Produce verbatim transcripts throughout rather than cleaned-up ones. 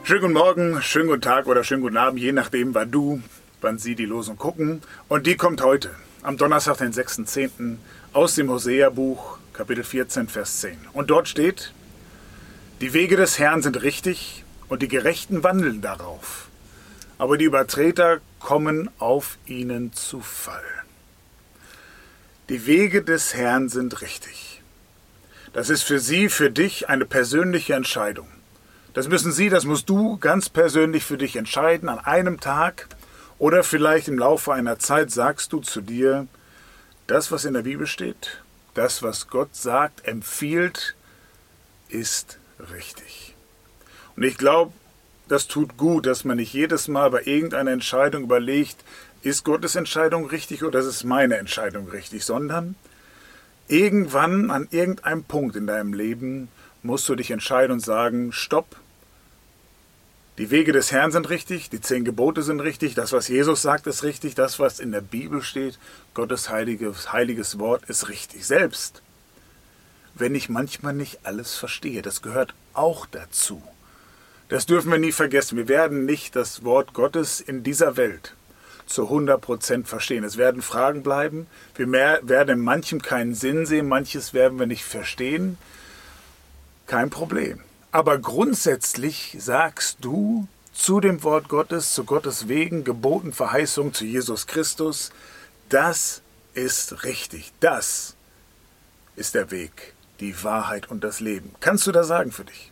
Schönen guten Morgen, schönen guten Tag oder schönen guten Abend, je nachdem, wann du, wann Sie die Losung gucken. Und die kommt heute, am Donnerstag, den sechsten zehnten aus dem Hosea-Buch, Kapitel vierzehn, Vers zehn. Und dort steht: Die Wege des Herrn sind richtig und die Gerechten wandeln darauf, aber die Übertreter kommen auf ihnen zu Fall. Die Wege des Herrn sind richtig. Das ist für Sie, für dich eine persönliche Entscheidung. Das müssen Sie, das musst du ganz persönlich für dich entscheiden an einem Tag oder vielleicht im Laufe einer Zeit sagst du zu dir, das, was in der Bibel steht, das, was Gott sagt, empfiehlt, ist richtig. Und ich glaube, das tut gut, dass man nicht jedes Mal bei irgendeiner Entscheidung überlegt, ist Gottes Entscheidung richtig oder ist meine Entscheidung richtig, sondern irgendwann an irgendeinem Punkt in deinem Leben musst du dich entscheiden und sagen, stopp, die Wege des Herrn sind richtig, die zehn Gebote sind richtig, das, was Jesus sagt, ist richtig, das, was in der Bibel steht, Gottes heiliges, heiliges Wort, ist richtig. Selbst wenn ich manchmal nicht alles verstehe, das gehört auch dazu. Das dürfen wir nie vergessen. Wir werden nicht das Wort Gottes in dieser Welt zu hundert Prozent verstehen. Es werden Fragen bleiben, wir mehr, werden in manchem keinen Sinn sehen, manches werden wir nicht verstehen. Kein Problem. Aber grundsätzlich sagst du zu dem Wort Gottes, zu Gottes Wegen, Geboten, Verheißungen, zu Jesus Christus, das ist richtig. Das ist der Weg, die Wahrheit und das Leben. Kannst du das sagen für dich?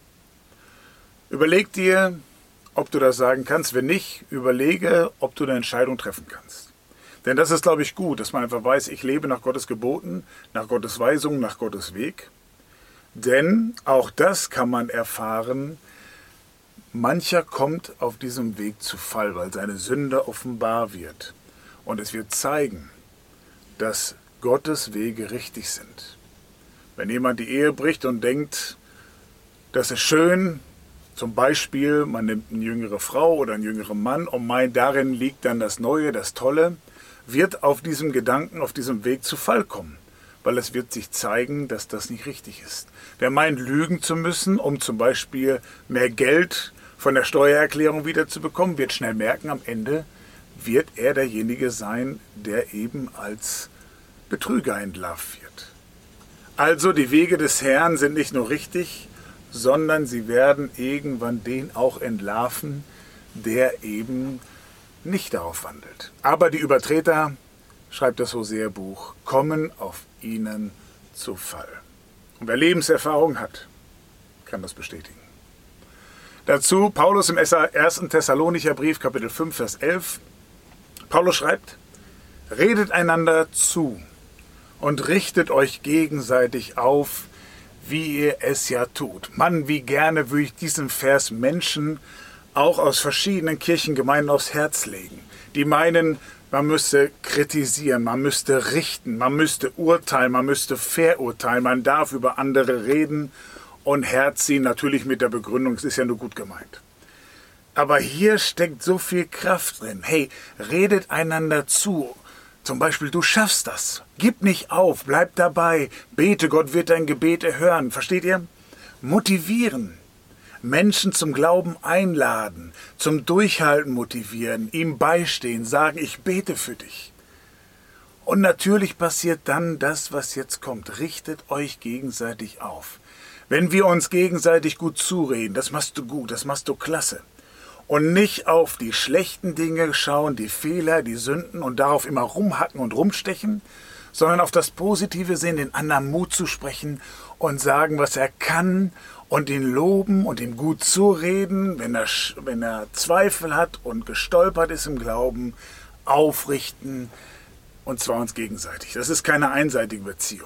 Überleg dir, ob du das sagen kannst. Wenn nicht, überlege, ob du eine Entscheidung treffen kannst. Denn das ist, glaube ich, gut, dass man einfach weiß, ich lebe nach Gottes Geboten, nach Gottes Weisungen, nach Gottes Weg. Denn auch das kann man erfahren, mancher kommt auf diesem Weg zu Fall, weil seine Sünde offenbar wird. Und es wird zeigen, dass Gottes Wege richtig sind. Wenn jemand die Ehe bricht und denkt, das ist schön, zum Beispiel, man nimmt eine jüngere Frau oder einen jüngeren Mann und meint, darin liegt dann das Neue, das Tolle, wird auf diesem Gedanken, auf diesem Weg zu Fall kommen. Weil es wird sich zeigen, dass das nicht richtig ist. Wer meint, lügen zu müssen, um zum Beispiel mehr Geld von der Steuererklärung wiederzubekommen, wird schnell merken, am Ende wird er derjenige sein, der eben als Betrüger entlarvt wird. Also die Wege des Herrn sind nicht nur richtig, sondern sie werden irgendwann den auch entlarven, der eben nicht darauf wandelt. Aber die Übertreter, schreibt das Hosea-Buch, kommen auf ihnen zu Fall. Und wer Lebenserfahrung hat, kann das bestätigen. Dazu Paulus im ersten Thessalonicher Brief, Kapitel fünf, Vers elf. Paulus schreibt, redet einander zu und richtet euch gegenseitig auf, wie ihr es ja tut. Mann, wie gerne würde ich diesen Vers Menschen auch aus verschiedenen Kirchengemeinden aufs Herz legen, die meinen, man müsste kritisieren, man müsste richten, man müsste urteilen, man müsste verurteilen, man darf über andere reden und herziehen, natürlich mit der Begründung, es ist ja nur gut gemeint. Aber hier steckt so viel Kraft drin. Hey, redet einander zu. Zum Beispiel, du schaffst das. Gib nicht auf, bleib dabei, bete, Gott wird dein Gebet erhören. Versteht ihr? Motivieren. Menschen zum Glauben einladen, zum Durchhalten motivieren, ihm beistehen, sagen, ich bete für dich. Und natürlich passiert dann das, was jetzt kommt. Richtet euch gegenseitig auf. Wenn wir uns gegenseitig gut zureden, das machst du gut, das machst du klasse. Und nicht auf die schlechten Dinge schauen, die Fehler, die Sünden und darauf immer rumhacken und rumstechen, sondern auf das Positive sehen, den anderen Mut zu sprechen und sagen, was er kann und ihn loben und ihm gut zureden, wenn er, wenn er Zweifel hat und gestolpert ist im Glauben, aufrichten und zwar uns gegenseitig. Das ist keine einseitige Beziehung.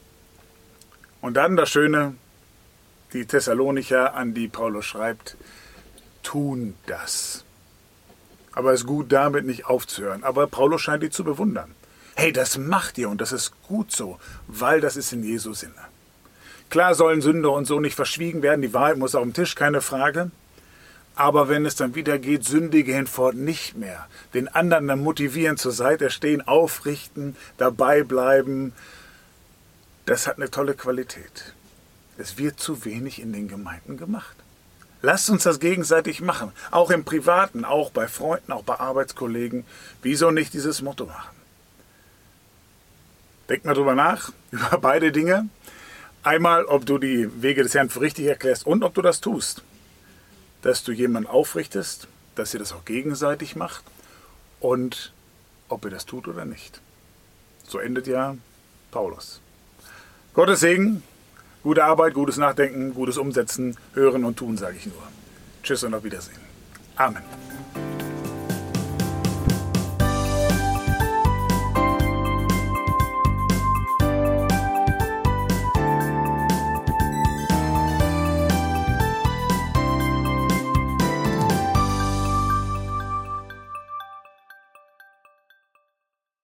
Und dann das Schöne, die Thessalonicher, an die Paulus schreibt, tun das. Aber es ist gut, damit nicht aufzuhören. Aber Paulus scheint die zu bewundern. Hey, das macht ihr und das ist gut so, weil das ist in Jesu Sinne. Klar sollen Sünde und so nicht verschwiegen werden, die Wahrheit muss auf dem Tisch, keine Frage. Aber wenn es dann wieder geht, sündige hinfort nicht mehr. Den anderen dann motivieren, zur Seite stehen, aufrichten, dabei bleiben. Das hat eine tolle Qualität. Es wird zu wenig in den Gemeinden gemacht. Lasst uns das gegenseitig machen. Auch im Privaten, auch bei Freunden, auch bei Arbeitskollegen. Wieso nicht dieses Motto machen? Denk mal drüber nach, über beide Dinge. Einmal, ob du die Wege des Herrn für richtig erklärst und ob du das tust. Dass du jemanden aufrichtest, dass ihr das auch gegenseitig macht und ob ihr das tut oder nicht. So endet ja Paulus. Gottes Segen, gute Arbeit, gutes Nachdenken, gutes Umsetzen, Hören und Tun, sage ich nur. Tschüss und auf Wiedersehen. Amen.